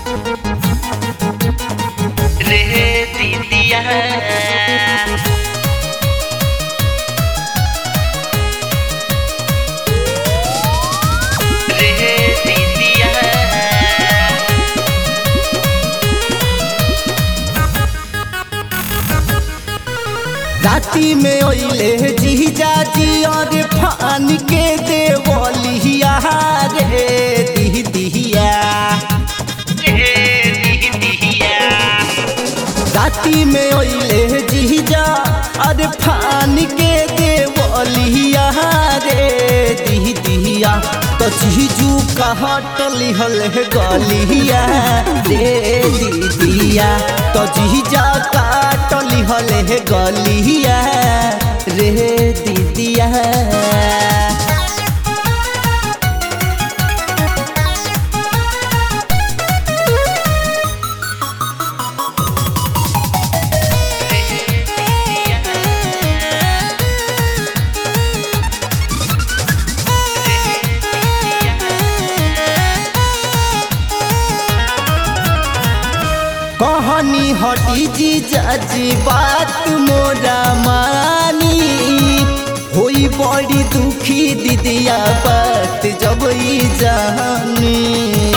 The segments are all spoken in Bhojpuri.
रे दीदिया रे दीदिया राती में ओइले जीजा जी और फान के देवलिया रे दीदिया राती में ओइले जीजा और फान के देवलिया रे दीदिया तो जीजू कहटली हल गलिया रे दीदिया तो जीजा काटली हल गलिया रे दीदिया कहानी हटी जीजा जी बात मोरा मानी होई बड़ी दुखी दीदिया बात जब ई जानी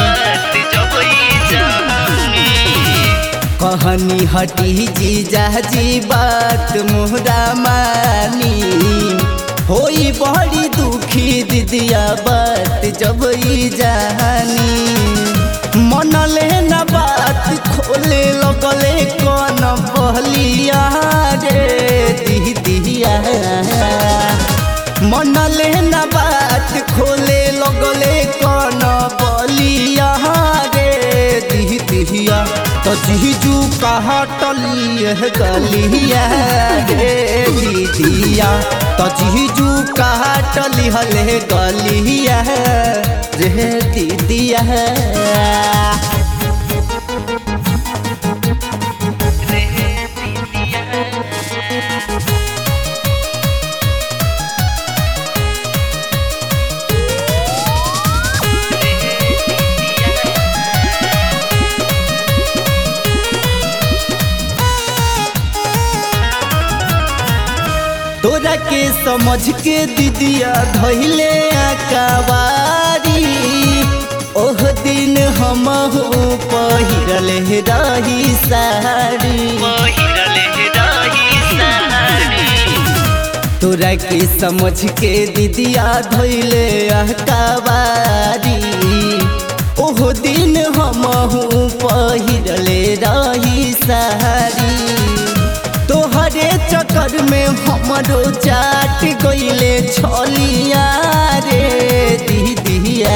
कहानी हटी जीजा जी बात मोरा मानी होई बड़ी दुखी दीदिया बात जब ई जानी मनले न बात खोले लगले कौन बहलिया रे दीदिया मनले न बात खोले लगले कौन बलिया रे दीदिया तो जीजू कहटली गलिया रे दीदिया तो जीजू कहटली हले गलिया रे दीदिया तोरा के समझ के दीदिया धैले अकवारी ओह दिन हम पहिरले रही साड़ी तोरा के समझ के दीदिया धैले अकवारी ओह दिन हम पहिरले रही साड़ी तोहरे चक्कर में हमरो चाट गइले छलिया रे दीदिया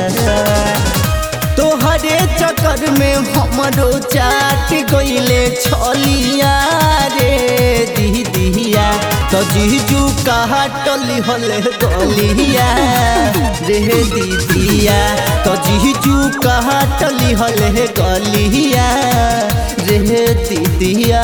तोहरे चक्कर में हमरो चाट गइले छलिया रे दीदिया तो जीजू कहटली हल गलिया रे दीदिया तो जीजू कहटली हल गलिया रे दीदिया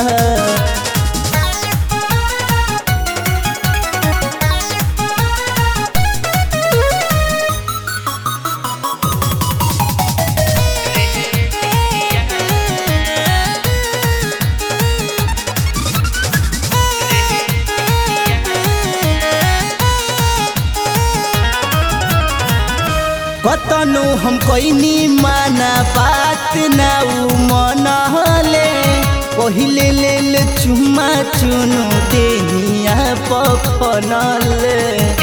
कतनो हम कोइनी माना बात ना उ मनले पहिले लेल चुमा चुनु देहिया पफनले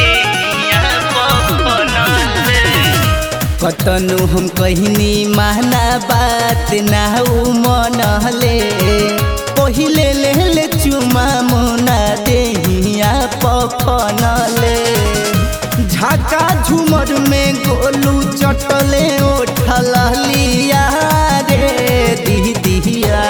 कतनो हम कहनी माना बात ना उ मनले पहिले लेल चुमा मुना देहिया पफनले झाका झूमर में गोलू चटले उठल लिया रे दीदिया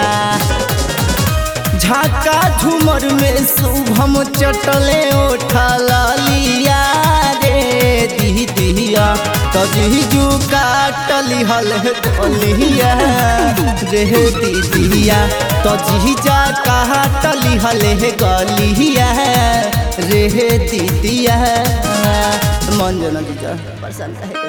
झाका झूमर में शुभम चटले उठल लिया रे दीदिया तो जीजू काटली हल गलिया रे दीदिया तो जीजा काटली हल गलिया रे दीदिया मन जना जीजा पसंद है।